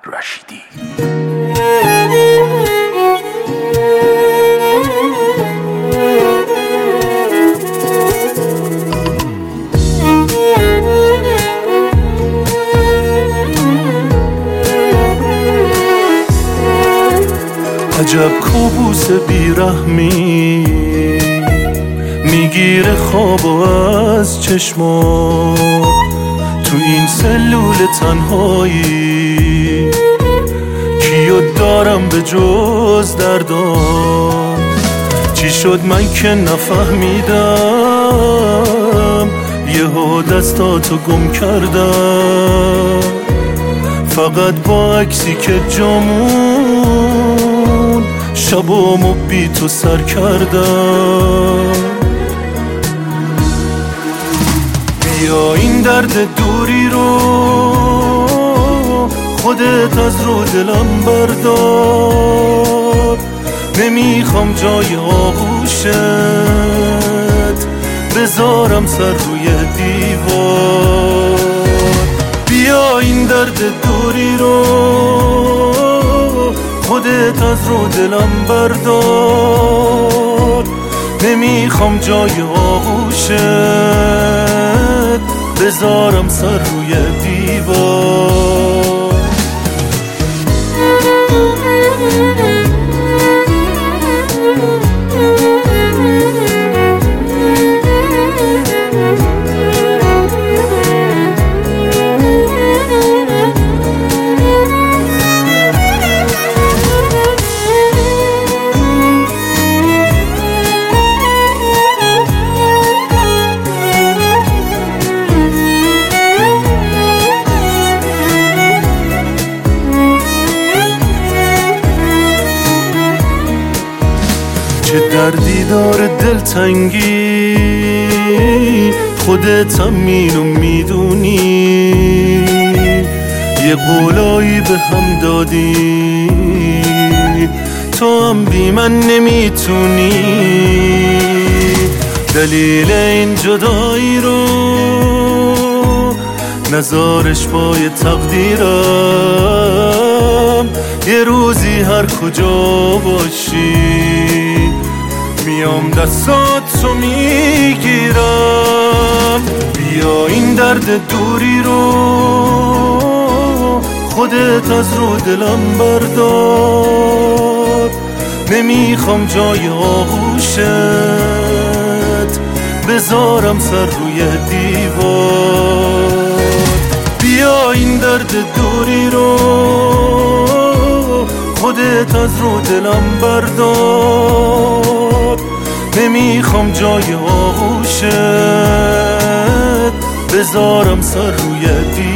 رشیدی. عجب کابوس بیرحمی میگیره خوابو از چشما، تو این سلول تنهایی کیو دارم به جز دردام. چی شد من که نفهمیدم، یهو دستاتو گم کردم، فقط با عکسی که جامون شبامو بی تو سر کردم. بیا این درد دوری رو خودت از رو دلم بردار، نمیخوام جای آغوشت بذارم سر روی دیوار. بیا این درد دوری رو خودت از رو دلم بردار، نمیخوام جای آغوشت بذارم سر روی دیوار. چه دردی داره دلتنگی، خودت هم اینو میدونی، یه قولایی به هم دادی تو هم بی من نمیتونی. دلیل این جدایی رو نزارش پای تقدیرم، یه روزی هر کجا باشی میام دستاتو میگیرم. بیا این درد دوری رو خودت از رو دلم بردار، نمیخوام جای آغوشت بذارم سر روی دیوار. بیا این درد دوری رو خودت از رو دلم بردار، نمیخوام جای آغوشت بذارم سر روی دیوار.